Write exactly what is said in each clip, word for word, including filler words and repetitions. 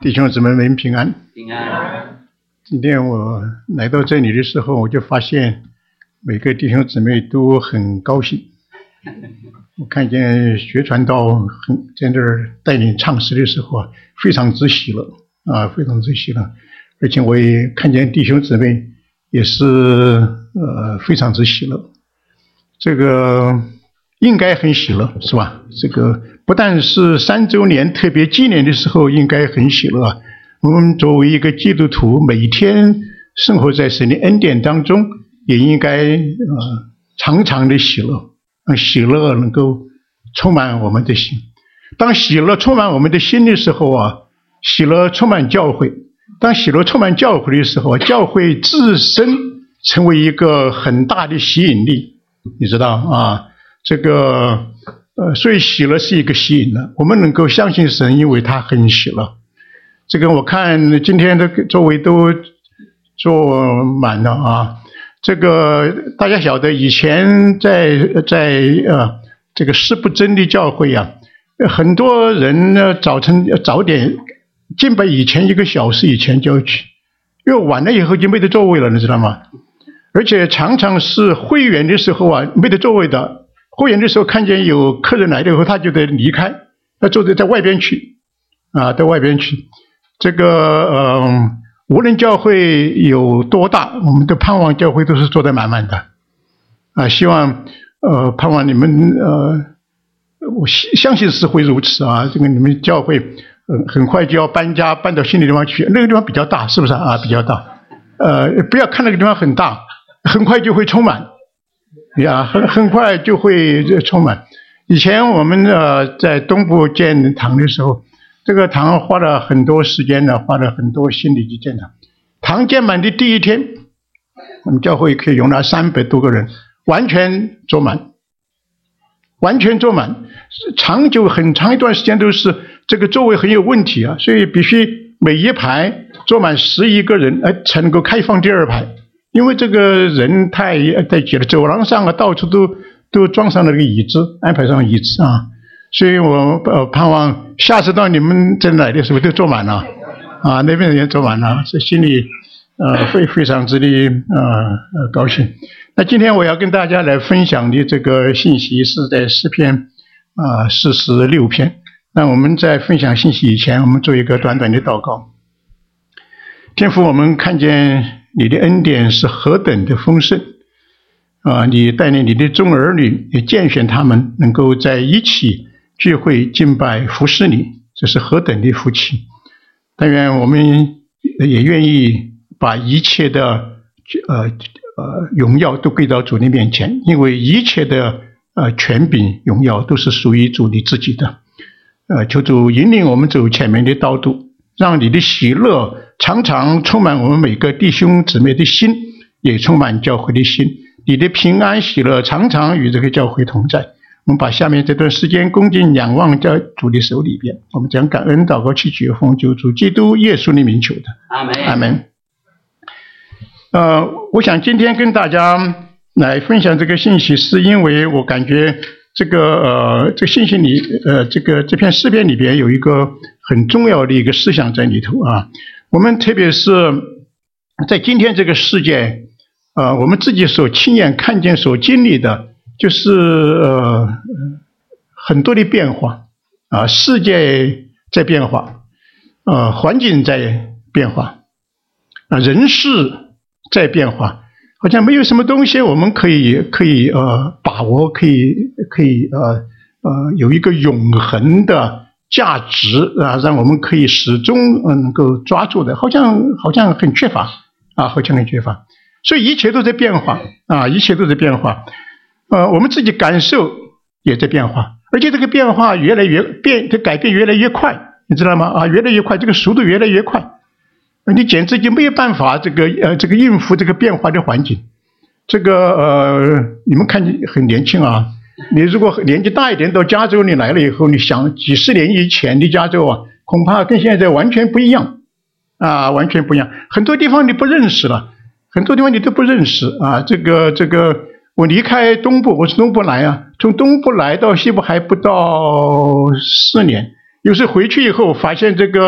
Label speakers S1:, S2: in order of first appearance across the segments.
S1: 弟兄姊妹们平安。
S2: 平安。
S1: 今天我来到这里的时候，我就发现每个弟兄姊妹都很高兴。我看见学传道很在这儿带领唱诗的时候啊，非常之喜乐啊，非常之喜乐。而且我也看见弟兄姊妹也是呃非常之喜乐。这个应该很喜乐，是吧？这个不但是三周年特别纪念的时候应该很喜乐，我们作为一个基督徒，每天生活在神的恩典当中，也应该呃常常的喜乐，让喜乐能够充满我们的心。当喜乐充满我们的心的时候啊，喜乐充满教会。当喜乐充满教会的时候，教会自身成为一个很大的吸引力，你知道啊？这个呃，所以喜乐是一个吸引的，我们能够相信神，因为他很喜乐。这个我看今天的周围都坐满了啊。这个大家晓得，以前在在呃这个誓不真的教会啊，很多人呢早晨早点敬拜以前一个小时以前就要去，因为晚了以后就没得座位了，你知道吗？而且常常是会员的时候啊，没得座位的。会员的时候看见有客人来了以后，他就得离开，他坐在在外边去啊，在外边去。这个呃，无论教会有多大，我们的盼望教会都是坐得满满的啊。希望呃盼望你们呃，我相信是会如此啊。这个你们教会呃很快就要搬家搬到新的地方去，那个地方比较大，是不是啊？比较大。呃，不要看那个地方很大，很快就会充满。呀，很很快就会充满。以前我们呃在东部建堂的时候，这个堂花了很多时间呢，花了很多心力去建堂。堂建满的第一天，我们教会可以容纳三百多个人，完全坐满，完全坐满。长久很长一段时间都是这个座位很有问题啊，所以必须每一排坐满十一个人，哎，才能够开放第二排。因为这个人太太挤了，走廊上啊，到处都都装上了个椅子，安排上椅子啊，所以我呃盼望下次到你们这来的时候都坐满了啊，那边的人坐满了，这心里呃会非常之的呃呃高兴。那今天我要跟大家来分享的这个信息是在诗篇啊四十六篇。那我们在分享信息以前，我们做一个短短的祷告。天父，我们看见你的恩典是何等的丰盛啊！你带领你的众儿女，也拣选他们能够在一起聚会敬拜服侍你，这是何等的福气！但愿我们也愿意把一切的呃呃荣耀都归到主的面前，因为一切的呃权柄荣耀都是属于主你自己的。呃，求主引领我们走前面的道路，让你的喜乐常常充满我们每个弟兄姊妹的心，也充满教会的心。你的平安喜乐常常与这个教会同在。我们把下面这段时间恭敬仰望在主的手里边，我们将感恩祷告祈求，奉救主基督耶稣的名求的。
S2: 阿门。
S1: 阿门。呃，我想今天跟大家来分享这个信息，是因为我感觉这个呃，这个信息里呃，这个这篇诗篇里边有一个很重要的一个思想在里头啊。我们特别是在今天这个世界，呃，我们自己所亲眼看见、所经历的，就是呃很多的变化啊，世界在变化，呃，环境在变化，啊，人事在变化，好像没有什么东西我们可以可以呃把握，可以可以呃呃有一个永恒的价值啊，让我们可以始终能够抓住的，好像好像很缺乏啊，好像很缺乏。所以一切都在变化啊，一切都在变化。呃，我们自己感受也在变化，而且这个变化越来越变，这改变越来越快，你知道吗？啊，越来越快，这个速度越来越快，你简直就没有办法这个呃这个应付这个变化的环境。这个呃，你们看你很年轻啊。你如果年纪大一点，到加州你来了以后，你想几十年以前的加州啊，恐怕跟现在完全不一样啊，完全不一样。很多地方你不认识了，很多地方你都不认识啊。这个这个，我离开东部，我从东部来啊，从东部来到西部还不到四年。有时回去以后，发现这个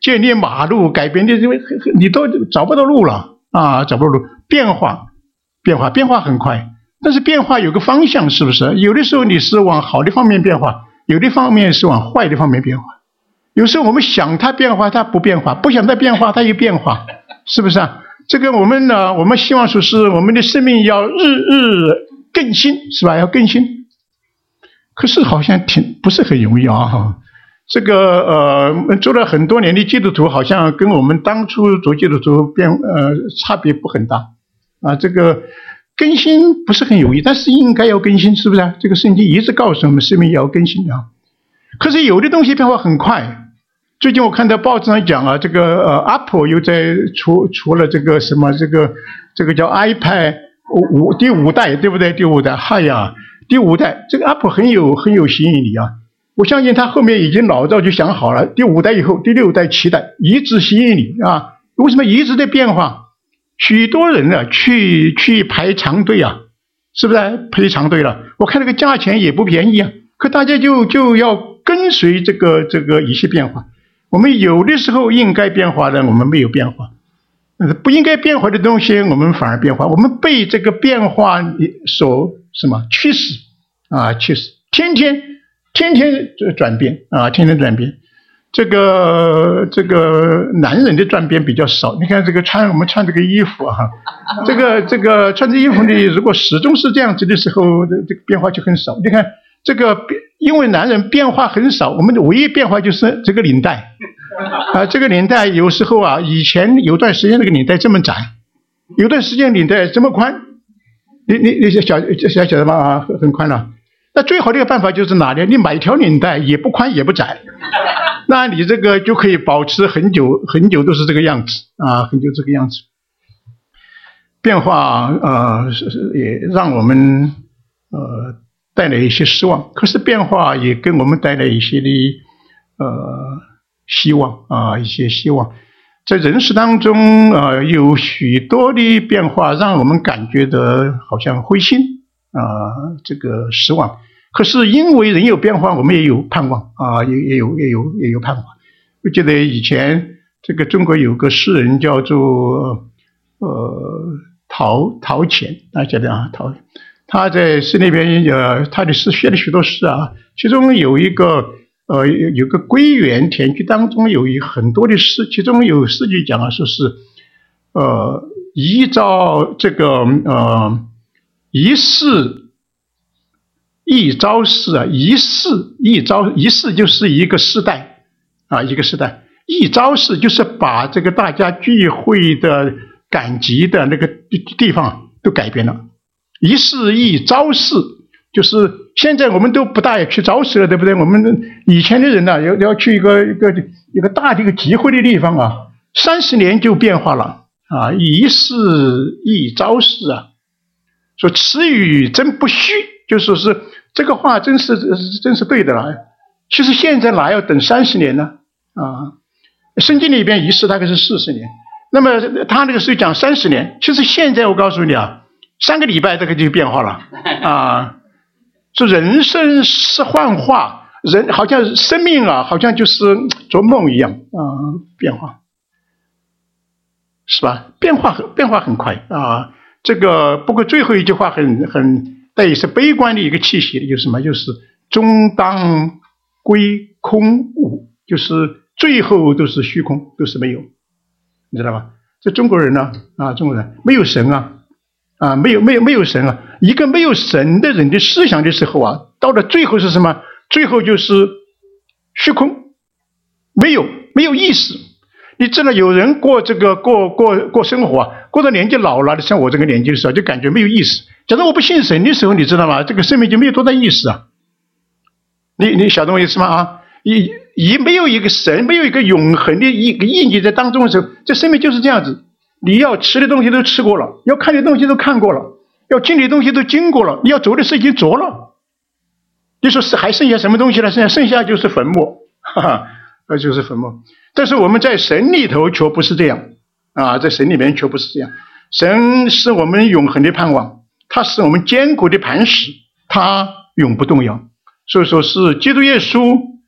S1: 建立马路，改变的，你都找不到路了啊，找不到路。变化，变化，变化很快，但是变化有个方向，是不是？有的时候你是往好的方面变化，有的方面是往坏的方面变化。有时候我们想它变化，它不变化；不想它变化，它又变化，是不是啊？这个我们呢，我们希望说是我们的生命要日日更新，是吧？要更新。可是好像挺不是很容易啊。这个呃，做了很多年的基督徒，好像跟我们当初做基督徒变呃差别不很大啊。这个更新不是很容易，但是应该要更新，是不是啊？这个圣经一直告诉我们，生命要更新啊。可是有的东西变化很快。最近我看到报纸上讲啊，这个呃 Apple 又在出出了这个什么这个这个叫 iPad 五第五代，对不对？第五代，嗨呀，第五代，这个 Apple 很有很有吸引力啊。我相信他后面已经老早就想好了，第五代以后，第六代、七代一直吸引你啊！为什么一直在变化？许多人呢、啊、去去排长队啊，是不是排长队了？我看那个价钱也不便宜啊，可大家就就要跟随这个这个一些变化。我们有的时候应该变化的，我们没有变化；不应该变化的东西，我们反而变化。我们被这个变化所什么驱使啊？驱使，天天。天天转变啊，天天转变。这个这个男人的转变比较少。你看这个穿我们穿这个衣服啊，这个这个穿这衣服呢，如果始终是这样子的时候，这个变化就很少。你看这个，因为男人变化很少，我们的唯一变化就是这个领带啊，这个领带有时候啊，以前有段时间那个领带这么窄，有段时间领带这么宽，你你你晓晓晓得吗？啊，很宽了。那最好的一个办法就是哪里？你买一条领带，也不宽也不窄，那你这个就可以保持很久很久都是这个样子啊，很久这个样子。变化呃也让我们呃带来一些失望，可是变化也给我们带来一些的呃希望啊，一些希望。在人世当中啊、呃，有许多的变化让我们感觉到好像灰心啊、呃，这个失望。可是因为人有变化，我们也有盼望啊，也也有也有也有盼望。我记得以前这个中国有个诗人叫做呃陶陶潜，大家晓得啊，陶，他在诗那边呃他的诗写了许多诗啊，其中有一个呃有有个归园田居当中有一很多的诗，其中有诗句讲啊，说是呃依照这个呃一世。一朝世啊，一世一朝一世就是一个世代啊，一个世代。一朝世就是把这个大家聚会的赶集的那个地方都改变了。一世一朝世就是现在我们都不大去朝市了，对不对？我们以前的人呢、啊，要要去一个一个一个大的一个集会的地方啊，三十年就变化了啊，一世一朝世啊。说此语真不虚，就说是这个话真是真是对的了。其实现在哪要等三十年呢？啊，圣经里边一世大概是四十年，那么他那个是讲三十年。其实现在我告诉你啊，三个礼拜这个就变化了啊。说人生是幻化，人好像生命啊，好像就是做梦一样啊，变化是吧？变化很变化很快啊。这个不过最后一句话很很带是悲观的一个气息，就是什么？就是终当归空无，就是最后都是虚空，都是没有，你知道吧？这中国人呢啊，中国人没有神啊啊，没有没有没有神啊，一个没有神的人的思想的时候啊，到了最后是什么？最后就是虚空，没有没有意识。你知道有人过这个过过过生活啊，过到年纪老了，像我这个年纪的时候，就感觉没有意思。假如我不信神的时候，你知道吗？这个生命就没有多大意思啊。你你晓得我意思吗？啊，一一没有一个神，没有一个永恒的一个印记在当中的时候，这生命就是这样子。你要吃的东西都吃过了，要看的东西都看过了，要经历的东西都经过了，你要做的事已经做了。你说是还剩下什么东西呢？剩下剩下就是坟墓，哈哈，那就是坟墓。但是我们在神里头却不是这样啊，在神里面却不是这样。神是我们永恒的盼望，他是我们坚固的磐石，他永不动摇。所以说是基督耶稣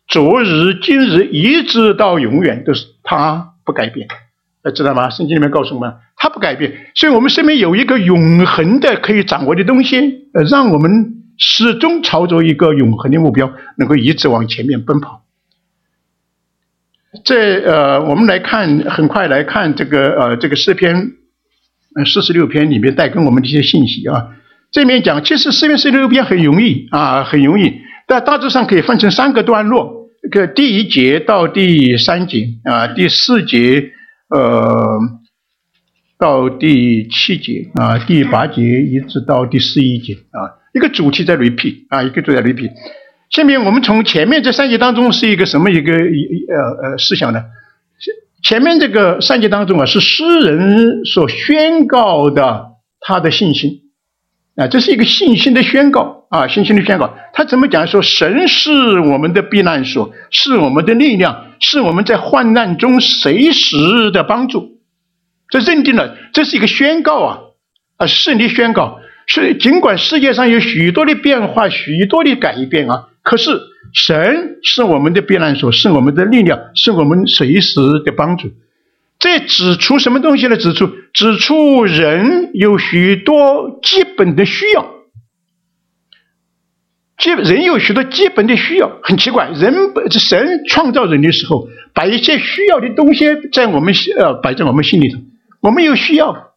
S1: 昨日、今日，一直到永远都是他不改变，知道吗？圣经里面告诉我们，他不改变，所以我们身边有一个永恒的可以掌握的东西，呃，让我们始终朝着一个永恒的目标，能够一直往前面奔跑。这呃，我们来看，很快来看这个呃这个诗篇，呃四十六篇里面带给我们的一些信息啊。这里面讲，其实诗篇四十六篇很容易啊，很容易，但大致上可以分成三个段落，这个第一节到第三节啊，第四节呃到第七节啊，第八节一直到第十一节啊，一个主题在 repeat 啊，一个主题在 repeat。下面我们从前面这三节当中是一个什么一个呃呃思想呢？前面这个三节当中啊，是诗人所宣告的他的信心啊，这是一个信心的宣告啊，信心的宣告。他怎么讲？说神是我们的避难所，是我们的力量，是我们在患难中随时的帮助。这认定了，这是一个宣告啊啊，胜利宣告。是尽管世界上有许多的变化，许多的改变啊。可是神是我们的避难所，是我们的力量，是我们随时的帮助。这指出什么东西呢？指出指出人有许多基本的需要，基人有许多基本的需要。很奇怪，人神创造人的时候，把一些需要的东西在我们呃摆在我们心里头。我们有需要，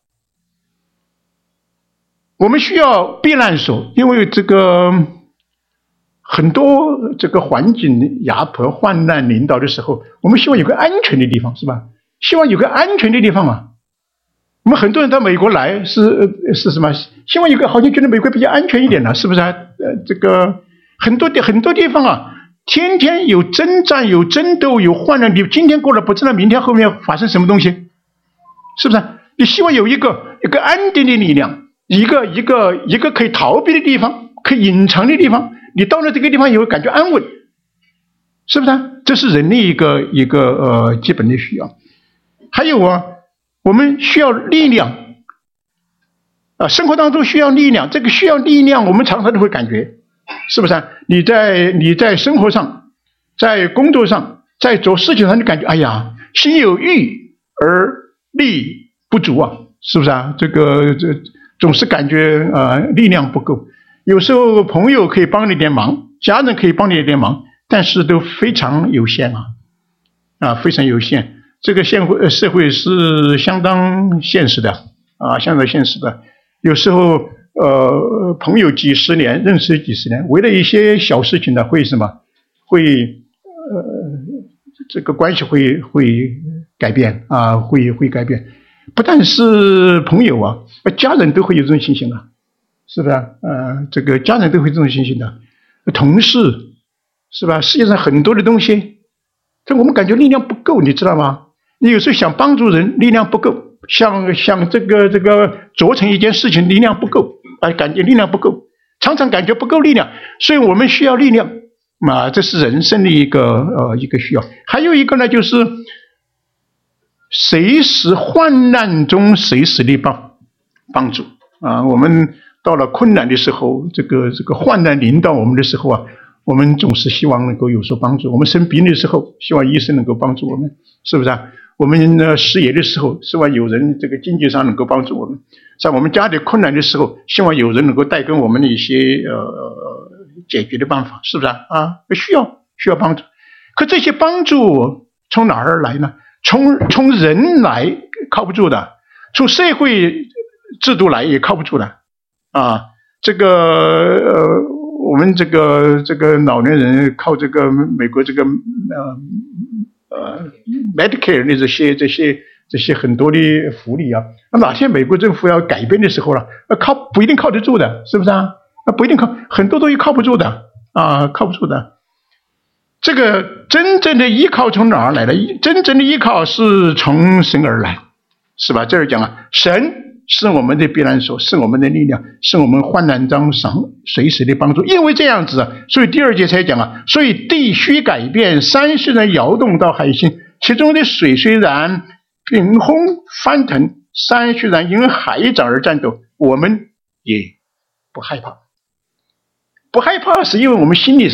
S1: 我们需要避难所，因为这个。很多这个环境压迫、患难临到的时候，我们希望有个安全的地方，是吧？希望有个安全的地方啊。我们很多人到美国来是是什么？希望有个好像觉得美国比较安全一点了，是不是啊？呃，这个很多的很多地方啊，天天有征战、有争斗、有患难，你今天过了不知道明天后面发生什么东西，是不是啊？你希望有一个一个安定的力量，一个一个一个可以逃避的地方，可以隐藏的地方。你到了这个地方以后感觉安稳，是不是啊？这是人的一个一个呃基本的需要。还有啊，我们需要力量啊，生活当中需要力量。这个需要力量，我们常常都会感觉，是不是啊？你在你在生活上，在工作上，在做事情上，你感觉哎呀，心有余而力不足啊，是不是啊？这个这总是感觉呃力量不够。有时候朋友可以帮你点忙，家人可以帮你点忙，但是都非常有限啊，啊，非常有限。这个社会社会是相当现实的啊，相当现实的。有时候呃，朋友几十年，认识几十年，为了一些小事情呢，会什么？会呃，这个关系会会改变啊，会会改变。不但是朋友啊，家人都会有这种情形啊。是不是啊？呃，这个家人都会这种情形的，同事是吧？世界上很多的东西，但我们感觉力量不够，你知道吗？你有时候想帮助人，力量不够；想想这个这个做成一件事情，力量不够，啊，感觉力量不够，常常感觉不够力量，所以我们需要力量啊，这是人生的一个呃一个需要。还有一个呢，就是随时患难中随时的帮帮助啊，我们。到了困难的时候，这个这个患难临到我们的时候啊，我们总是希望能够有所帮助。我们生病的时候，希望医生能够帮助我们，是不是啊？我们呢失业的时候，希望有人这个经济上能够帮助我们。在我们家里困难的时候，希望有人能够带给我们一些呃解决的办法，是不是啊？啊，需要需要帮助。可这些帮助从哪儿来呢？从从人来靠不住的，从社会制度来也靠不住的。啊，这个呃，我们这个这个老年人靠这个美国这个呃呃 Medicare 的这些这些这些很多的福利啊，那哪天美国政府要改变的时候了，靠不一定靠得住的，是不是啊？啊，不一定靠，很多东西靠不住的啊，靠不住的。这个真正的依靠从哪儿来的？真正的依靠是从神而来，是吧？这儿讲了，神。是我们的避难所，是我们的力量，是我们患难中随时的帮助。因为这样子，所以第二节才讲啊，所以地须改变，山虽然摇动到海心，其中的水虽然平轰翻腾，山虽然因海涨而颤抖，我们也不害怕。不害怕是因为我们心里什么？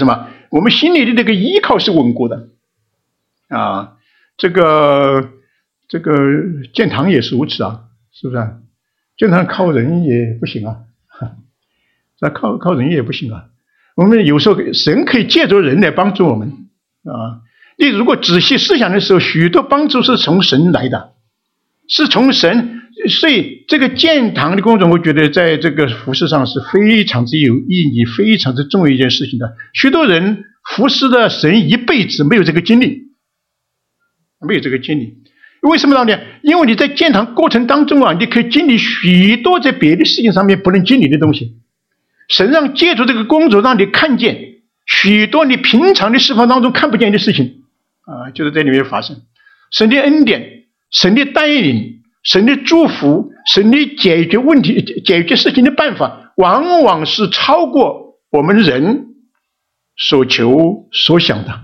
S1: 我们心里的那个依靠是稳固的啊。这个这个建堂也是如此啊，是不是啊？建堂靠人也不行啊，那靠靠人也不行啊。我们有时候神可以借助人来帮助我们啊。你如果仔细思想的时候，许多帮助是从神来的，是从神。所以这个建堂的工作，我觉得在这个服事上是非常之有意义、非常之重要一件事情的。许多人服侍的神一辈子没有这个经历，没有这个经历。为什么呢？因为你在建堂过程当中啊，你可以经历许多在别的事情上面不能经历的东西。神让借助这个工作，让你看见许多你平常的侍奉当中看不见的事情啊，就是在里面发生。神的恩典，神的带领，神的祝福，神的解决问题、解决事情的办法，往往是超过我们人所求所想的。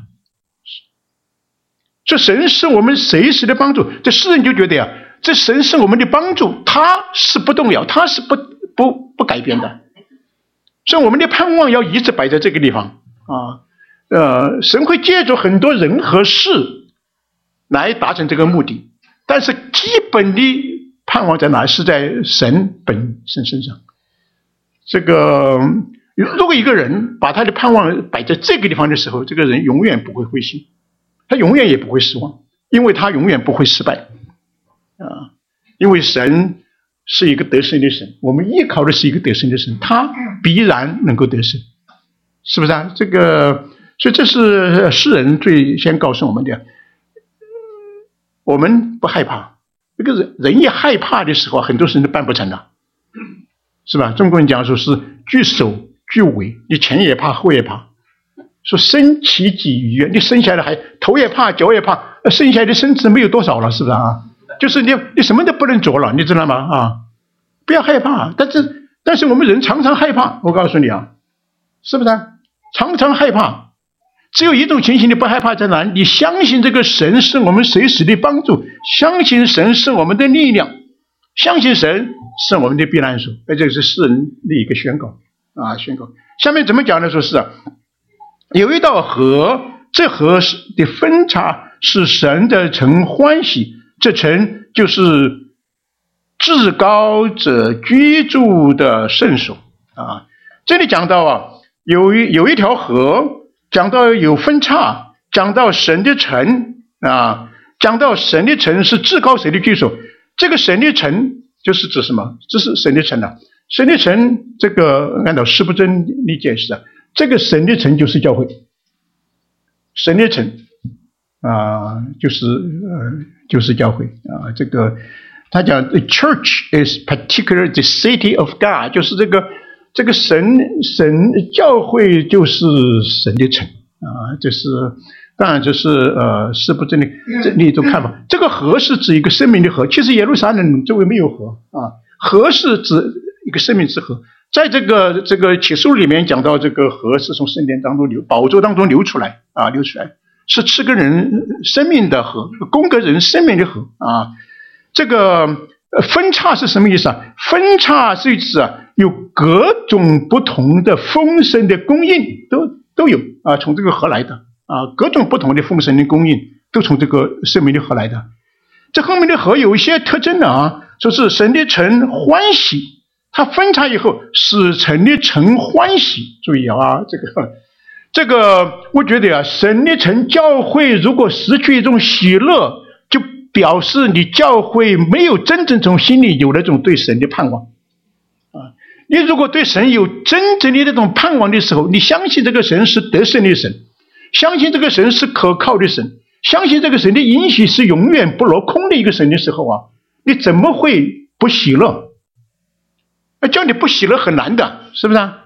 S1: 这神是我们随时的帮助。这诗人就觉得呀、啊，这神是我们的帮助，他是不动摇，他是不不不改变的。所以我们的盼望要一直摆在这个地方啊。呃，神会借助很多人和事来达成这个目的。但是基本的盼望在哪？是在神本身身上。这个如果一个人把他的盼望摆在这个地方的时候，这个人永远不会灰心，他永远也不会失望，因为他永远不会失败啊！因为神是一个得胜的神，我们依靠的是一个得胜的神，他必然能够得胜，是不是啊？这个，所以这是诗人最先告诉我们的。我们不害怕，这个人人一害怕的时候，很多事情都办不成的，是吧？中国人讲说是惧首惧尾，你前也怕后也怕，说身其己于，你生下来还头也怕脚也怕，剩下来的身子没有多少了，是不是啊？就是你你什么都不能做了，你知道吗？啊，不要害怕，但是但是我们人常常害怕，我告诉你啊，是不是啊？常常害怕。只有一种情形你不害怕在哪？你相信这个神是我们随时的帮助，相信神是我们的力量，相信神是我们的避难所。那这是诗人的一个宣告啊，宣告。下面怎么讲呢？说是啊，有一道河，这河的分叉是神的城欢喜，这城就是至高者居住的圣所啊。这里讲到啊，有一有一条河。讲到有分叉，讲到神的城啊，讲到神的城是至高神的居所。这个神的城就是指什么？这是神的城啊。神的城，这个按照施布真理解释啊，这个神的城就是教会。神的城啊，就是呃，就是教会啊。这个他讲 ，the church is particularly the city of God， 就是这个。这个神神教会就是神的城啊，这是当然这是呃是不真的这另一种看法。这个河是指一个生命的河，其实耶路撒冷周围没有河啊，河是指一个生命之河。在这个这个启示录里面讲到，这个河是从圣殿当中流，宝座当中流出来啊，流出来是赐给人生命的河，供给人生命的河啊。这个分叉是什么意思啊？分叉是指啊。有各种不同的丰盛的供应都都有啊，从这个河来的啊，各种不同的丰盛的供应都从这个生命的河来的。这后面的河有一些特征的啊，说是神的城欢喜，它分叉以后使神的城欢喜。注意啊，这个这个，我觉得啊，神的城教会如果失去一种喜乐，就表示你教会没有真正从心里有那种对神的盼望。你如果对神有真正的那种盼望的时候，你相信这个神是得胜的神，相信这个神是可靠的神，相信这个神的应许是永远不落空的一个神的时候啊，你怎么会不喜乐？叫你不喜乐很难的，是不是啊？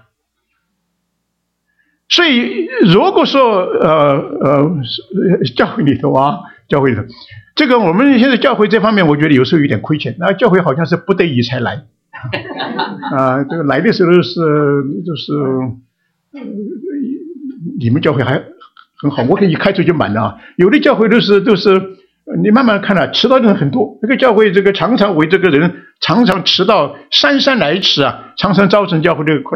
S1: 所以如果说呃呃教会里头啊，教会里头，这个我们现在教会这方面，我觉得有时候有点亏欠。那教会好像是不得已才来。啊，这个来的时候是就是、呃，你们教会还很好，我可以一开出就满了啊。有的教会都是都是，你慢慢看了、啊，迟到的人很多。这个教会这个常常为这个人常常迟到姗姗来迟啊，常常造成教会这个困难。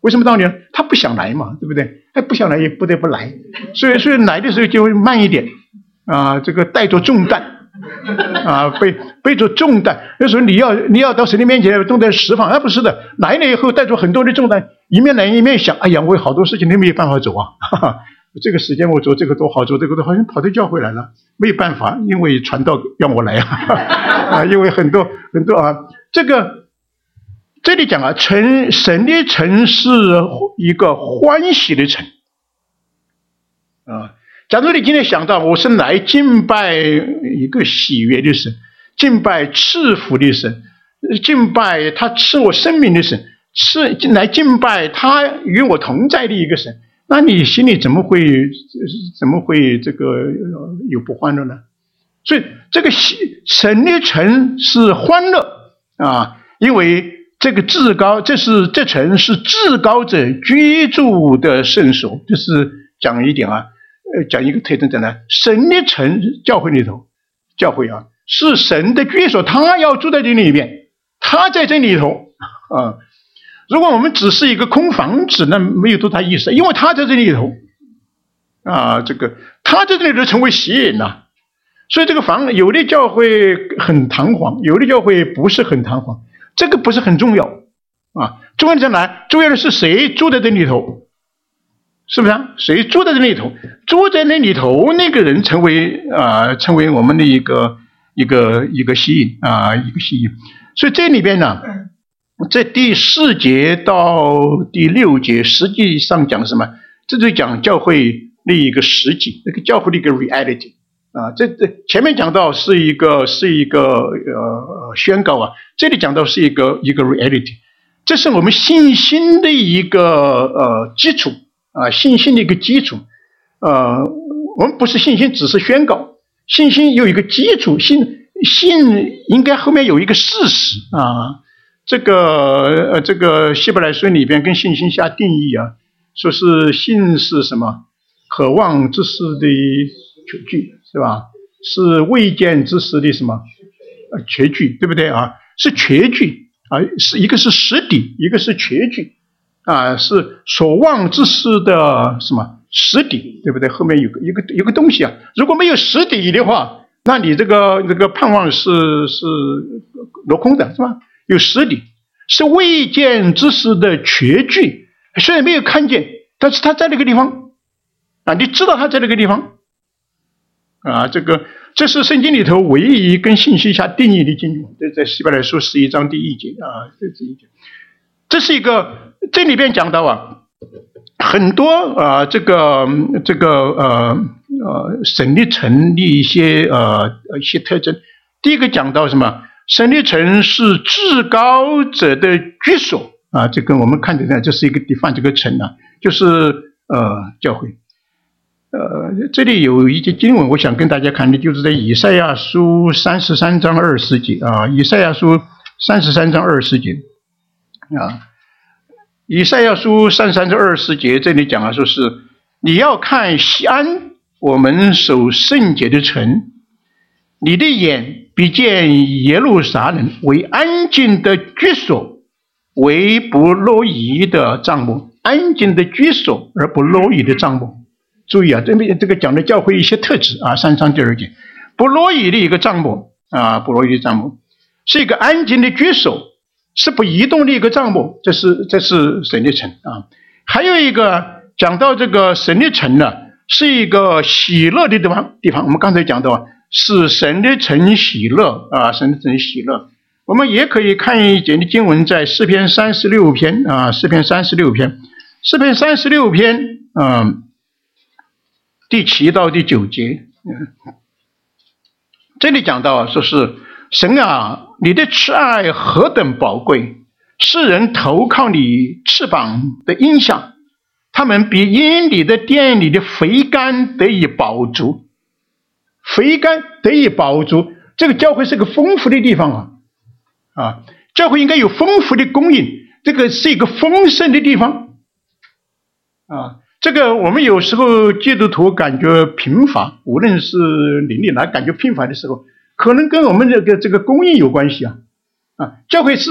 S1: 为什么道理呢？他不想来嘛，对不对？他不想来也不得不来，所以所以来的时候就会慢一点啊，这个带着重担。啊，背背着重担，那时候你要你要到神的面前重担释放，而、啊、不是的，来了以后带着很多的重担，一面来一面想，哎呀，我有好多事情都没有办法走啊，哈哈，这个时间我做这个多好，做这个多好，像跑到教会来了，没有办法，因为传道让我来啊，啊，因为很多很多啊，这个这里讲啊，城神的城是一个欢喜的城啊。假如你今天想到我是来敬拜一个喜悦的神，敬拜赐福的神，敬拜他赐我生命的神，是来敬拜他与我同在的一个神，那你心里怎么会怎么会这个有不欢乐呢？所以这个神的城是欢乐啊，因为这个至高，这是这城是至高者居住的圣所，这是讲一点啊。呃，讲一个特征在哪？神的城，教会里头，教会啊，是神的居所，他要住在这里面，他在这里头啊。如果我们只是一个空房子，那没有多大意思，因为他在这里头啊，这个他在这里头成为吸引了。所以这个房，有的教会很堂皇，有的教会不是很堂皇，这个不是很重要啊。重要的在哪？重要的是谁住在这里头。是不是啊？谁住在这里头？住在那里头那个人成为啊、呃，成为我们的一个一个一个吸引啊、呃，一个吸引。所以这里边呢，在第四节到第六节，实际上讲什么？这就讲教会的一个实际，那个教会的一个 reality 啊。这这前面讲到是一个是一个呃宣告啊，这里讲到是一个一个 reality， 这是我们信心的一个呃基础。啊，信心的一个基础，呃，我们不是信心，只是宣告。信心有一个基础，信信应该后面有一个事实啊。这个呃，这个希伯来书里边跟信心下定义啊，说是信是什么？渴望之事的确据，是吧？是未见之事的什么？呃，确据，对不对啊？是确据啊，是一个是实底，一个是确据。啊，是所望之事的什么实底，对不对？后面有个一个有个东西啊，如果没有实底的话，那你这个这个盼望是是落空的，是吧？有实底，是未见之事的确据，虽然没有看见，但是他在那个地方啊，你知道他在那个地方啊，这个这是圣经里头唯一跟信息下定义的经文，这在希伯来书十一章第一节啊，这第一节。这是一个，这里边讲到啊，很多啊、呃，这个这个呃呃神的城的一些呃一些特征。第一个讲到什么？神的城是至高者的居所啊，这个我们看得到，这是一个 define 这个城啊，就是呃教会。呃，这里有一节经文，我想跟大家看的，就是在以赛亚书三十三章二十节啊，以赛亚书三十三章二十节。啊，以赛亚书三十三章二十节，这里讲啊，说是你要看西安，我们守圣洁的城，你的眼必见耶路撒冷为安静的居所，为不落遗的帐幕，安静的居所而不落遗的帐幕。注意啊，这边这个讲的教会一些特质啊，三章第二节，不落遗的一个帐幕啊，不落遗的帐幕是一个安静的居所。是不移动的一个帐幕，这是这是神的城啊。还有一个讲到这个神的城呢，是一个喜乐的地方地方。我们刚才讲到是神的城喜乐啊，神的城喜乐。我们也可以看一节的经文，在诗篇三十六篇啊，诗篇三十六篇，诗篇三十六篇嗯，第七到第九节，嗯，这里讲到说是神啊。你的慈爱何等宝贵，世人投靠你翅膀的荫下，他们比因你的殿里的肥甘得以饱足。肥甘得以饱足，这个教会是个丰富的地方啊！啊，教会应该有丰富的供应，这个是一个丰盛的地方啊。这个我们有时候基督徒感觉贫乏，无论是邻里哪感觉贫乏的时候，可能跟我们这个这个供应有关系啊啊！教会是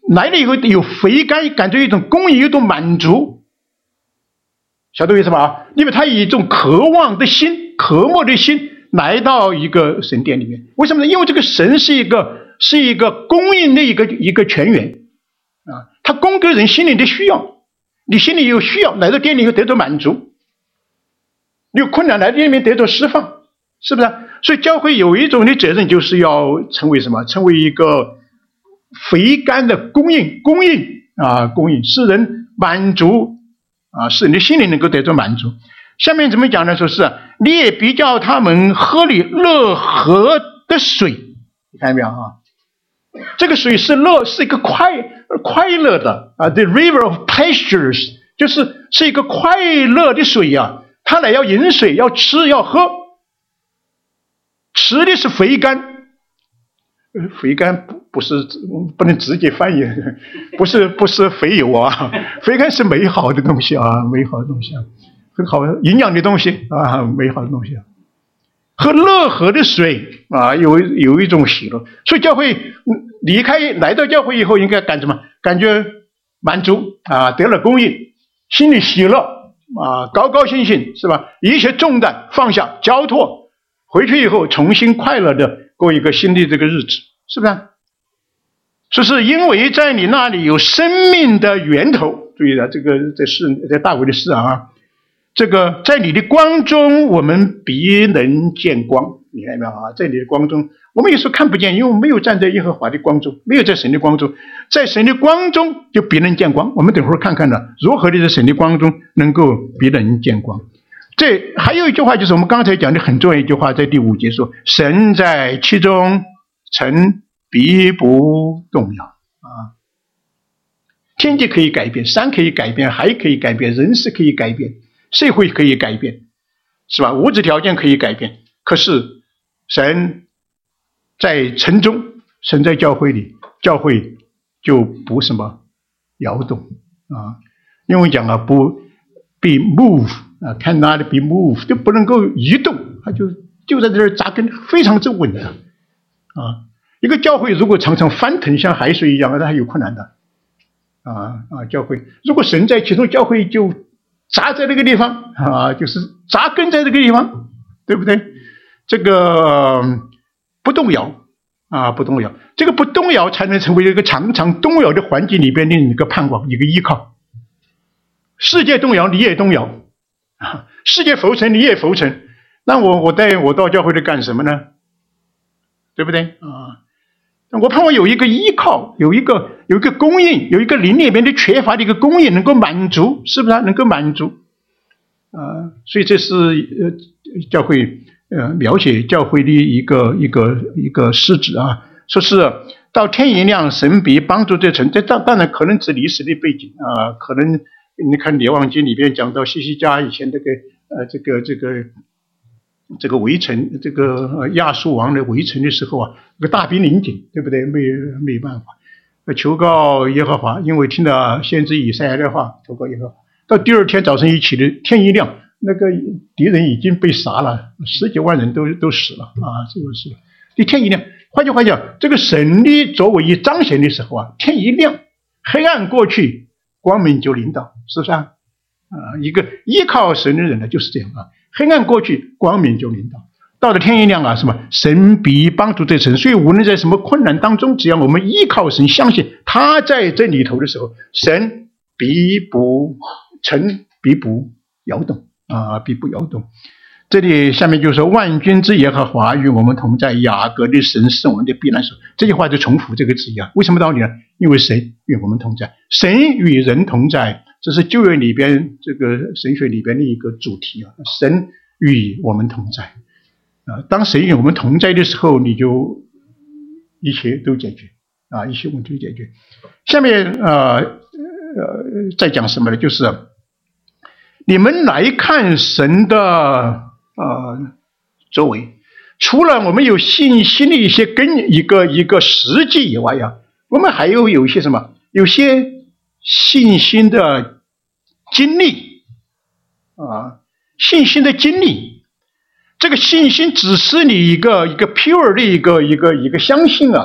S1: 来了以后有肥甘，感觉一种供应，有一种满足，晓得我意思吧？因为他以一种渴望的心、渴慕的心来到一个神殿里面。为什么呢？因为这个神是一个是一个供应的一个一个泉源啊，他供给人心里的需要。你心里有需要，来到店里又得到满足；你有困难，来到店里面得到释放，是不是？所以教会有一种的责任，就是要成为什么？成为一个肥甘的供应，供应啊，供应，使人满足啊，使你的心灵能够得到满足。下面怎么讲呢？说是你也比较他们喝里乐河的水，你看到没有啊？这个水是乐，是一个快快乐的啊 ，the river of pleasures， 就是是一个快乐的水呀、啊。他来要饮水，要吃，要喝，吃的是肥甘。肥甘不不是不能直接翻译，不是不是肥油啊，肥甘是美好的东西啊，美好的东西啊，很好营养的东西啊，美好的东西啊。喝乐河的水啊，有有一种喜乐，所以教会离开来到教会以后，应该感什么？感觉满足啊，得了供应，心里喜乐啊，高高兴兴，是吧？一切重担放下，交托，回去以后重新快乐的过一个新的这个日子，是不是？这是因为在你那里有生命的源头。注意了，这个这是在大卫的诗啊。这个在你的光中，我们必能见光。你看到没有啊？在你的光中，我们有时候看不见，因为我们没有站在耶和华的光中，没有在神的光中。在神的光中，就必能见光。我们等会儿看看呢，如何的在神的光中能够必能见光。这还有一句话，就是我们刚才讲的很重要一句话，在第五节说：“神在其中，臣必不动摇。”啊，天地可以改变，山可以改变，海可以改变，人事可以改变。社会可以改变，是吧？物质条件可以改变，可是神在城中，神在教会里，教会就不什么摇动啊。因为讲啊，不 be move 啊 ，cannot be move， 就不能够移动，它就就在这儿扎根，非常之稳的啊。一个教会如果常常翻腾像海水一样，那还有困难的啊啊！教会如果神在其中，教会就扎在那个地方啊，就是扎根在这个地方，对不对？这个不动摇啊，不动摇，这个不动摇才能成为一个常常动摇的环境里边的一个盼望，一个依靠。世界动摇，你也动摇啊；世界浮沉，你也浮沉。那我我带我到教会里干什么呢？对不对啊？我盼望有一个依靠，有一个有一个供应，有一个灵里面的缺乏的一个供应能够满足，是不是、啊？能够满足啊？所以这是呃教会呃描写教会的一个一个一个实质啊，说是到天一亮，神必帮助这城。这当当然可能指历史的背景啊，可能你看《列王记》里边讲到西西家以前这个呃这个这个。这个围城，这个亚述王的围城的时候啊，这个大兵临近，对不对？没没办法，求告耶和华，因为听到先知以赛亚的话，求告耶和华。到第二天早晨一起的天一亮，那个敌人已经被杀了，十几万人都都死了啊！这个是第天一亮。换句话讲，这个神的作为一彰显的时候啊，天一亮，黑暗过去，光明就临到，是不是啊？啊，一个依靠神的人呢，就是这样啊。黑暗过去，光明就临到。到了天一亮啊，什么？神必帮助这城。所以无论在什么困难当中，只要我们依靠神，相信他在这里头的时候，神必不城必不摇动啊，必不摇动。这里下面就说：“万军之耶和华与我们同在，雅各的神是我们的避难所。”这句话就重复这个字样，为什么道理呢？因为神与我们同在，神与人同在。这是旧约里边这个神学里边的一个主题啊，神与我们同在啊。当神与我们同在的时候，你就一切都解决啊，一切问题都解决。下面呃呃再讲什么呢？就是你们来看神的呃作为，除了我们有信心的一些根一个一个实际以外呀、啊，我们还有有一些什么？有些信心的经历啊，信心的经历，这个信心只是你一个一个 pure 的一个一个一个相信啊，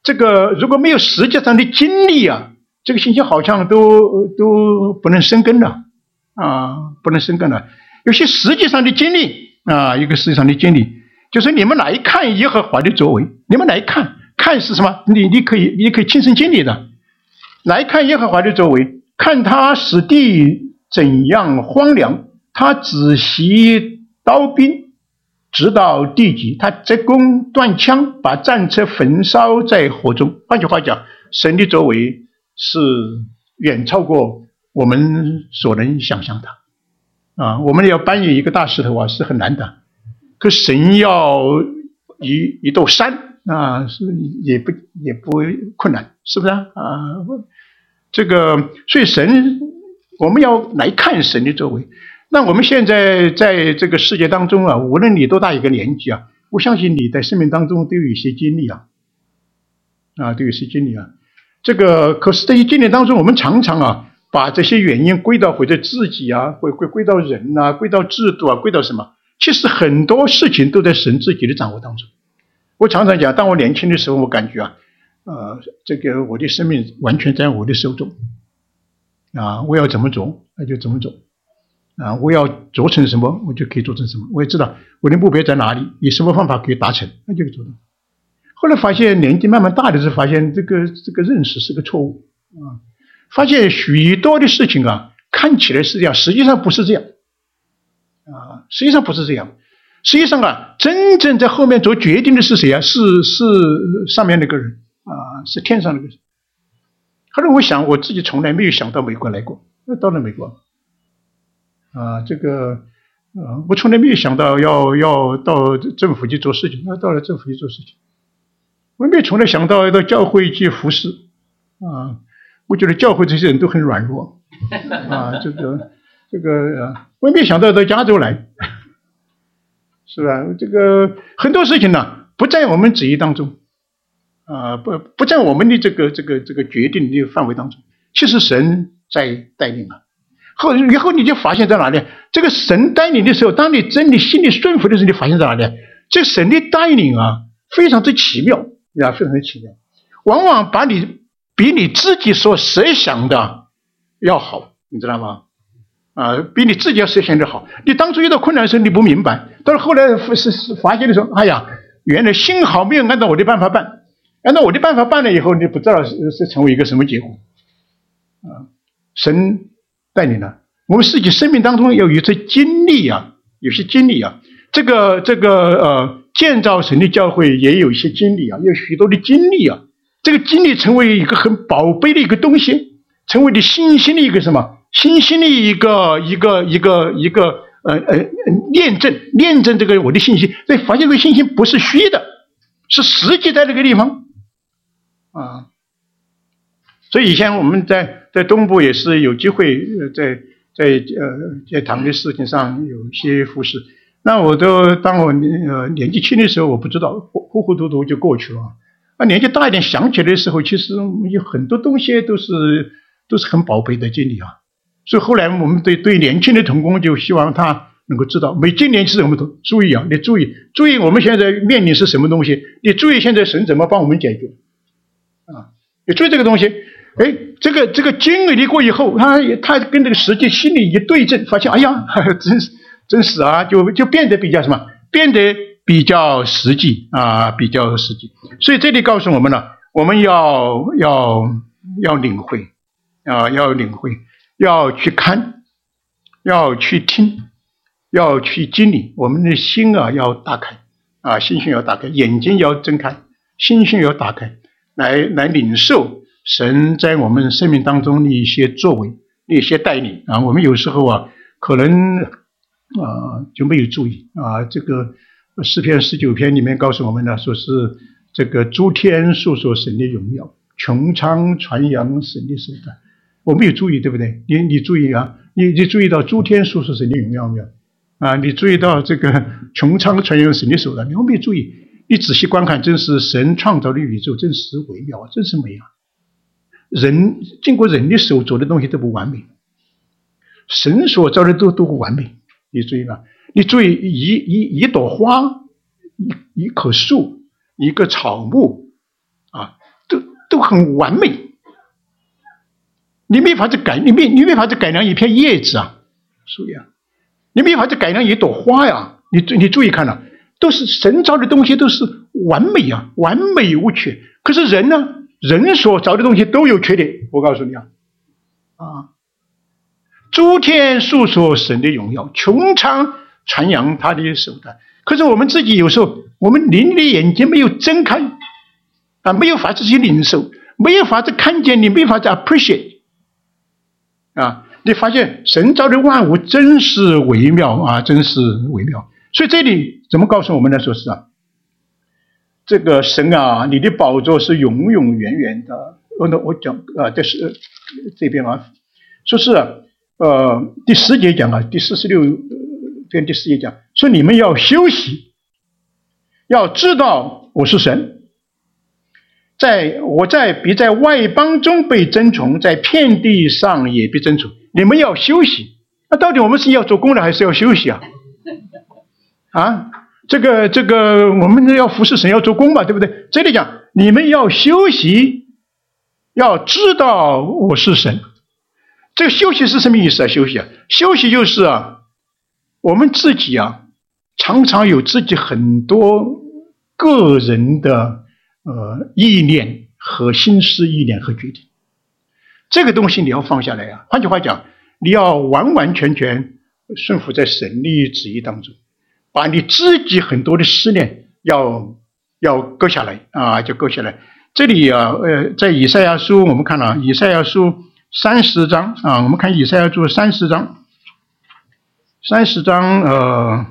S1: 这个如果没有实际上的经历啊，这个信心好像都都不能生根了啊，不能生根了。有些实际上的经历啊，一个实际上的经历，就是你们来看耶和华的作为，你们来看，看是什么？你你可以你可以亲身经历的，来看耶和华的作为，看他使地怎样荒凉，他止息刀兵，直到地极，他折弓断枪，把战车焚烧在火中。换句话讲，神的作为是远超过我们所能想象的啊！我们要搬运一个大石头啊，是很难的，可神要一一座山啊，是也不也不困难，是不是啊？啊，这个，所以神，我们要来看神的作为。那我们现在在这个世界当中啊，无论你多大一个年纪啊，我相信你在生命当中都有一些经历啊，啊，都有一些经历啊。这个可是这些经历当中，我们常常啊，把这些原因归到或者自己啊，会归归到人啊，归到制度啊，归到什么？其实很多事情都在神自己的掌握当中。我常常讲，当我年轻的时候，我感觉啊，呃，这个我的生命完全在我的手中啊，我要怎么走，那就怎么走。啊，我要做成什么，我就可以做成什么。我也知道我的目标在哪里，以什么方法可以达成，那就可以做到。后来发现年纪慢慢大的时候，发现这个这个认识是个错误啊，发现许多的事情啊，看起来是这样，实际上不是这样啊，实际上不是这样。实际上啊，真正在后面做决定的是谁啊？是是上面那个人啊，是天上那个人。后来我想，我自己从来没有想到美国来过，那到了美国。啊，这个，呃，我从来没有想到要要到政府去做事情，要到了政府去做事情，我没有从来想到要到教会去服侍，啊，我觉得教会这些人都很软弱，啊，这个这个，呃，我也没有想到到加州来，是吧？这个很多事情呢，不在我们旨意当中，啊，不不在我们的这个这个这个决定的范围当中，其实神在带领啊。后以后你就发现在哪里？这个神带领的时候，当你真的心里顺服的时候，你发现在哪里？这个神的带领啊，非常之奇妙啊，非常之奇妙，往往把你比你自己所设想的要好，你知道吗？啊，比你自己要设想的好。你当初遇到困难的时候，你不明白，到了后来是是发现的时候，哎呀，原来幸好没有按照我的办法办，按照我的办法办了以后，你不知道是是成为一个什么结果啊？神带领了我们自己生命当中要有一些经历啊，有些经历啊，这个这个呃，建造神的教会也有一些经历啊，有许多的经历啊，这个经历成为一个很宝贝的一个东西，成为你信心的一个什么？信心的一个一个一个一个呃呃验证，验证这个我的信心，所以发现这个信心不是虚的，是实际在这个地方啊。所以以前我们在在东部也是有机会呃在在呃在堂的事情上有一些服侍，那我都当我呃年纪轻的时候我不知道，糊糊涂涂就过去了。啊，年纪大一点想起来的时候，其实有很多东西都是都是很宝贝的经历啊。所以后来我们对对年轻的同工就希望他能够知道，每今年其实我们都注意啊，你注意注意我们现在面临是什么东西，你注意现在神怎么帮我们解决啊？你注意这个东西。哎，这个这个经历过以后，他他跟这个实际心里一对证，发现哎呀，真是真是啊，就就变得比较什么，变得比较实际啊，比较实际。所以这里告诉我们了，我们要要要领会啊，要领会，要去看，要去听，要去经历。我们的心啊要打开啊，心胸要打开，眼睛要睁开，心胸要打开，来来领受神在我们生命当中的一些作为，一些带领啊，我们有时候啊，可能啊、呃、就没有注意啊。这个诗篇十九篇里面告诉我们呢，说是这个诸天述说神的荣耀，穹苍传扬神的手段。我没有注意，对不对？你你注意啊，你你注意到诸天述说神的荣耀没有？啊，你注意到这个穹苍传扬神的手段，你有没有注意？你仔细观看，真是神创造的宇宙，真是微妙，真是美啊！人经过人的手做的东西都不完美，神所造的都都不完美。你注意吧，你注意一一一朵花，一一棵树，一个草木啊， 都很完美，你没法子改，你没你没法子改良一片叶子啊，树叶，你没法子改良一朵花呀。你你注意看了、啊，都是神造的东西，都是完美啊，完美无缺。可是人呢，人所造的东西都有缺点。我告诉你啊，啊，诸天述说神的荣耀，穹苍传扬他的手段。可是我们自己有时候，我们灵的眼睛没有睁开啊，没有法子去领受，没有法子看见，你没法子 appreciate 啊。你发现神造的万物真是微妙啊，真是微妙。所以这里怎么告诉我们呢？说是啊，这个神啊，你的宝座是永永远远的。我我讲啊，这是这边啊，说是啊，呃，第十节讲啊，第四十六篇第四节讲，说你们要休息，要知道我是神，在我在必在外邦中被尊崇，在遍地上也被尊崇。你们要休息，那到底我们是要做工的还是要休息啊？啊，这个这个，我们要服侍神，要做工嘛，对不对？这里讲你们要休息，要知道我是神。这个休息是什么意思啊？休息啊，休息就是啊，我们自己啊，常常有自己很多个人的呃意念和心思意念和决定，这个东西你要放下来啊。换句话讲，你要完完全全顺服在神的旨意当中。把你自己很多的思念要要割下来啊，就割下来。这里啊，呃，在以赛亚书我们看了、啊、以赛亚书三十章啊，我们看以赛亚书三十章，三十章呃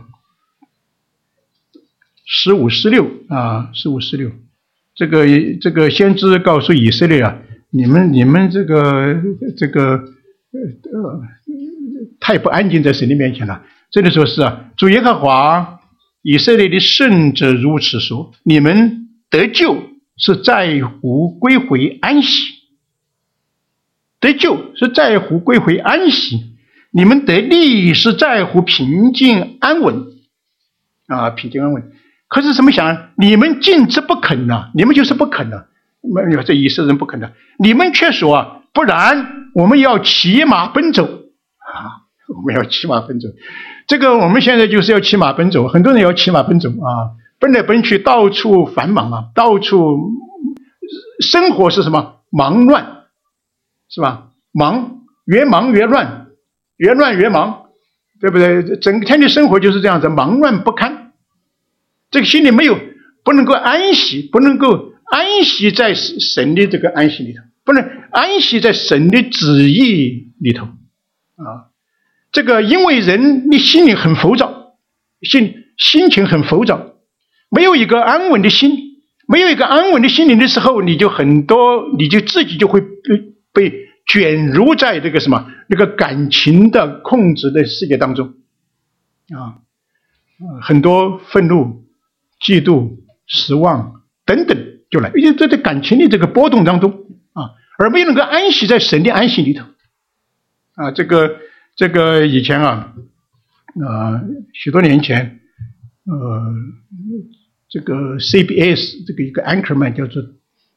S1: 十五十六啊，十五十六，这个这个先知告诉以色列啊，你们你们这个这个呃太不安静在神的面前了。这里说是啊，主耶和华以色列的圣者如此说：你们得救是在乎归回安息，得救是在乎归回安息，你们得利是在乎平静安稳啊，平静安稳。可是怎么想？你们尽之不肯呐、啊，你们就是不肯呐、啊，没有这以色列人不肯的，你们却说啊，不然我们要骑马奔走啊，我们要骑马奔走。这个我们现在就是要骑马奔走，很多人要骑马奔走啊，奔来奔去，到处繁忙啊，到处生活是什么？忙乱，是吧？忙，越忙越乱，越乱越忙，对不对？整天的生活就是这样子，忙乱不堪。这个心里没有，不能够安息，不能够安息在神的这个安息里头，不能安息在神的旨意里头啊。这个因为人你心里很浮躁，心心情很浮躁，没有一个安稳的心，没有一个安稳的心灵的时候，你就很多，你就自己就会被被卷入在这个什么那个感情的控制的世界当中啊，很多愤怒、嫉妒、失望等等就来，因为在这感情的这个波动当中啊，而没有能够安息在神的安息里头啊，这个。这个以前啊，呃，许多年前，呃，这个 C B S 这个一个 anchorman 叫做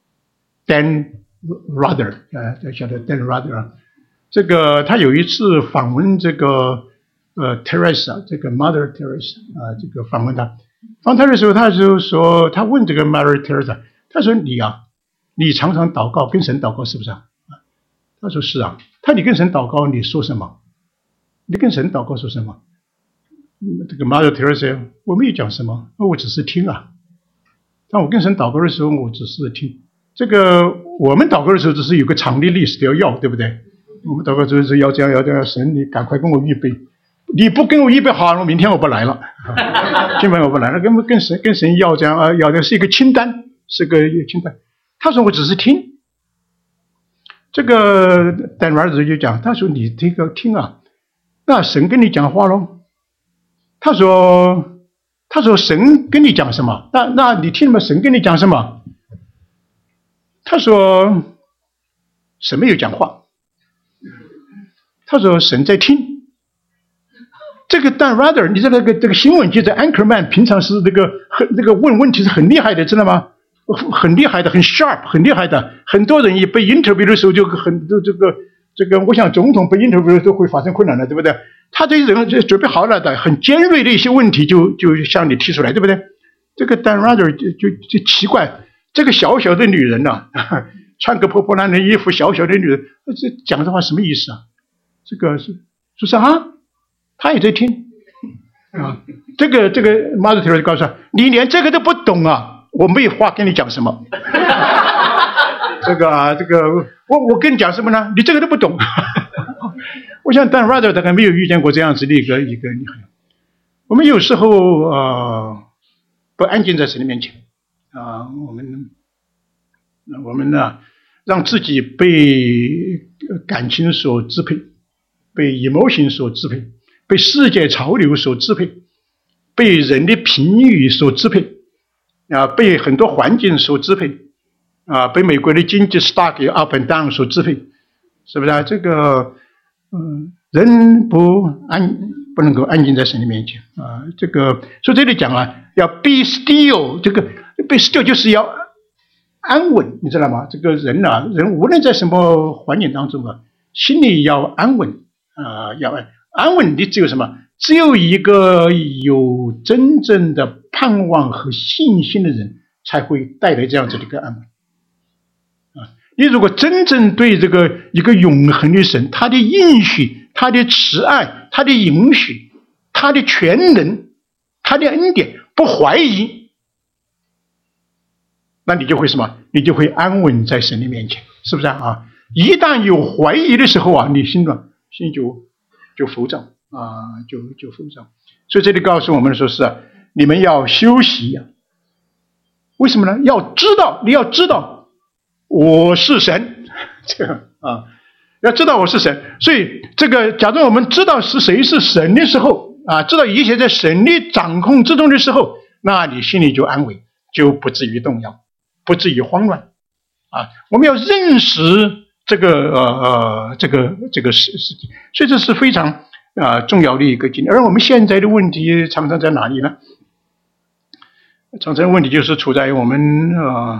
S1: Dan Rather 啊，大家晓得 Dan Rather 啊，这个他有一次访问这个呃 Teresa 这个 Mother Teresa 啊，这个访问他，访他的时候，他就说，他问这个 Mother Teresa， 他说你啊，你常常祷告，跟神祷告是不是啊？他说是啊。他你跟神祷告，你说什么？你跟神祷告说什么？这个 Mother Teresa 我没有讲什么，我只是听啊。但我跟神祷告的时候，我只是听。这个我们祷告的时候，只是有个场地历史要要，对不对？我们祷告就是要这样要这样，神你赶快跟我预备，你不跟我预备好，我明天我不来了，今晚我不来了。跟跟神跟神要这样啊，要的是一个清单，是个清单。他说我只是听。这个但儿子就讲，他说你这个听啊。那神跟你讲话咯，他说，他说神跟你讲什么？那那你听了神跟你讲什么？他说神没有讲话，他说神在听。这个但 rather 你知道这个这个新闻记者 anchorman 平常是这个很这个问问题是很厉害的，知道吗？ 很厉害的，很 sharp， 很厉害的。很多人一被 interview 的时候就很这个这个，我想总统被 interview 都会发生困难的，对不对？他这些人就准备好了的，很尖锐的一些问题就就向你提出来，对不对？这个 Dan Rather 就就就奇怪，这个小小的女人呐、啊，穿个破破烂烂的衣服，小小的女人，这讲这话什么意思啊？这个是说是啊，他也在听啊。这个这个 Mother Teresa 就告诉他，你连这个都不懂啊，我没有话跟你讲什么。这个啊，这个我我跟你讲什么呢？你这个都不懂。我想 Dan Rather 大概没有遇见过这样子的一个一个女孩。我们有时候呃不安静在神的面前啊、呃，我们我们呢让自己被感情所支配，被 emotion 所支配，被世界潮流所支配，被人的评语所支配啊，被很多环境所支配啊，被美国的经济 stock up and down 所支配，是不是啊？这个嗯，人不安不能够安静在神的面前啊。这个所以这里讲啊，要 be still， 这个 be still 就是要安稳，你知道吗？这个人啊，人无论在什么环境当中啊，心里要安稳啊、呃，要安安稳的只有什么？只有一个有真正的盼望和信心的人，才会带来这样子的一个安稳啊。你如果真正对这个一个永恒的神，他的应许，他的慈爱，他的允许，他的全能，他的恩典不怀疑，那你就会什么？你就会安稳在神的面前，是不是啊？一旦有怀疑的时候啊，你心中心就就浮躁啊，就就浮躁。所以这里告诉我们说是啊，你们要休息呀、啊。为什么呢？要知道，你要知道我是神，这样啊，要知道我是神。所以这个，假如我们知道是谁是神的时候啊，知道一切在神的掌控之中的时候，那你心里就安慰，就不至于动摇，不至于慌乱啊。我们要认识这个呃呃这个这个事事情，所以这是非常啊、呃、重要的一个经历。而我们现在的问题常常在哪里呢？常常问题就是处在我们呃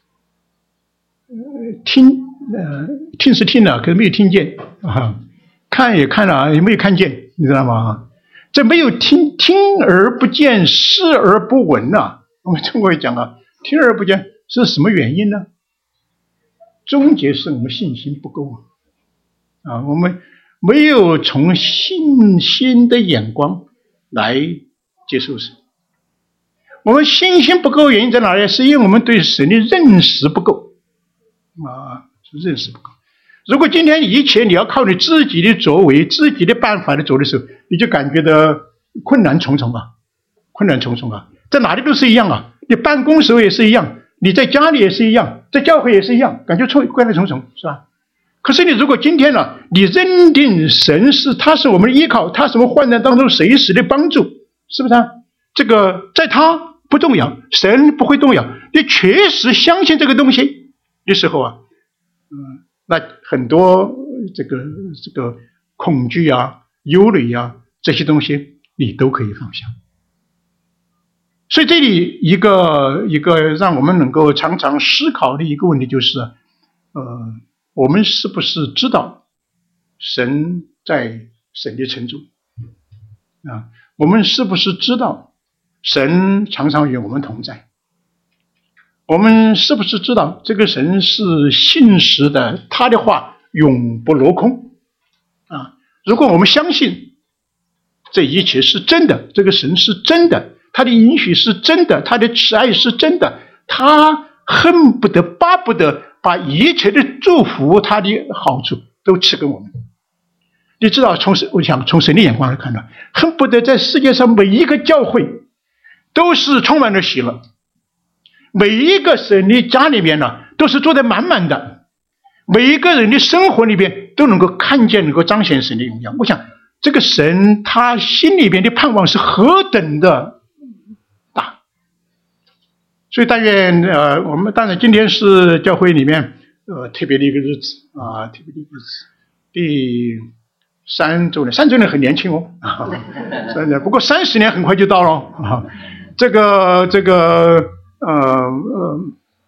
S1: 听呃听是听了，可是没有听见啊；看也看了，也没有看见，你知道吗？这没有听听而不见，视而不闻啊。我们中国也讲啊，听而不见是什么原因呢？终结是我们信心不够啊！啊，我们没有从信心的眼光来接受神。我们信心不够，原因在哪里？是因为我们对神的认识不够啊，是认识不够。如果今天一切你要靠你自己的作为、自己的办法来做的时候，你就感觉到困难重重啊，困难重重啊，在哪里都是一样啊，你办公时候也是一样，你在家里也是一样，在教会也是一样，感觉困困难重重，是吧？可是你如果今天呢、啊，你认定神是他是我们的依靠，他是我们患难当中随时的帮助，是不是啊？这个在他不动摇，神不会动摇。你确实相信这个东西的时候啊，嗯，那很多这个这个恐惧啊、忧虑啊这些东西你都可以放下。所以这里一个一个让我们能够常常思考的一个问题就是，呃，我们是不是知道神在神的城中啊？我们是不是知道神常常与我们同在？我们是不是知道这个神是信实的，他的话永不落空啊？如果我们相信这一切是真的，这个神是真的，他的允许是真的，他的慈爱是真的，他恨不得巴不得把一切的祝福，他的好处都赐给我们。你知道，从我想从神的眼光来看呢，恨不得在世界上每一个教会都是充满了喜乐，每一个神的家里面呢都是坐得满满的，每一个人的生活里边都能够看见，能够彰显神的荣耀。我想这个神他心里边的盼望是何等的大。所以但愿呃，我们当然今天是教会里面呃特别的一个日子啊，特别的一个日子，第三周年，三周年很年轻哦，啊，不过三十年很快就到了啊。这个这个呃呃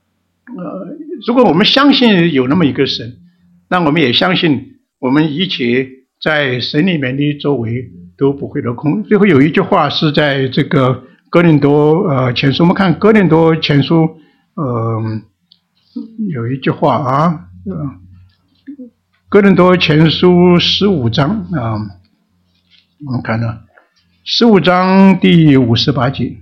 S1: 呃，如果我们相信有那么一个神，那我们也相信我们一切在神里面的作为都不会落空。最后有一句话是在这个哥林多呃前书，我们看哥林多前书，呃，有一句话啊，呃，哥林多前书十五章啊、呃，我们看呢，十五章第五十八节，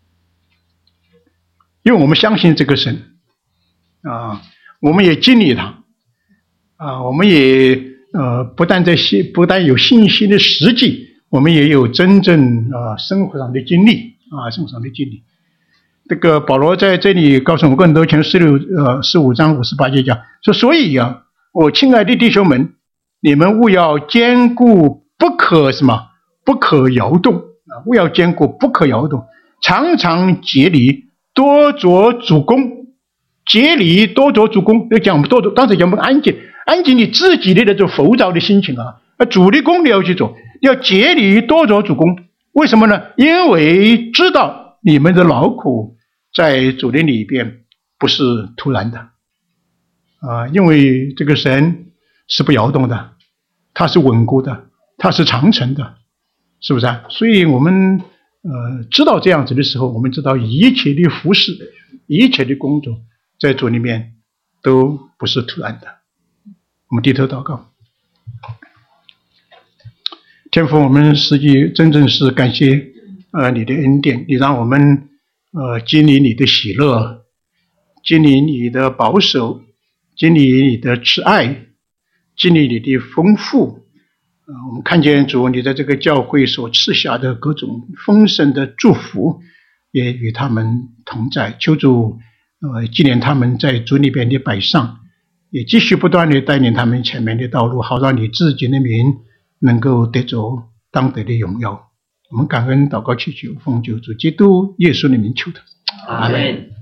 S1: 因为我们相信这个神啊，我们也经历他啊，我们也呃不但在信，不但有信息的实际，我们也有真正啊生活上的经历啊，生活上的经历。这个保罗在这里告诉我们，哥林多前十六呃十五章五十八节讲说，所以啊，我亲爱的弟兄们，你们务要坚固，不可什么，不可摇动啊，务要坚固，不可摇动，常常竭力，多做主工。竭力多做主工，要讲我们多做，刚才讲我们安静，安静你自己的那种浮躁的心情啊，主的工你要去做，要竭力多做主工。为什么呢？因为知道你们的劳苦在主的里边不是突然的啊，因为这个神是不摇动的，他是稳固的，他是长存的，是不是啊？所以我们呃知道这样子的时候，我们知道一切的服事，一切的工作在主里面都不是突然的。我们低头祷告。天父，我们实际真正是感谢呃你的恩典，你让我们呃经历你的喜乐，经历你的保守，经历你的慈爱，经历你的丰富。呃、我们看见主你在这个教会所赐下的各种丰盛的祝福，也与他们同在。求主呃纪念他们在主里边的摆上，也继续不断地带领他们前面的道路，好让你自己的名能够得着当得的荣耀。我们感恩祷告祈求，奉救主基督耶稣的名求的，阿们。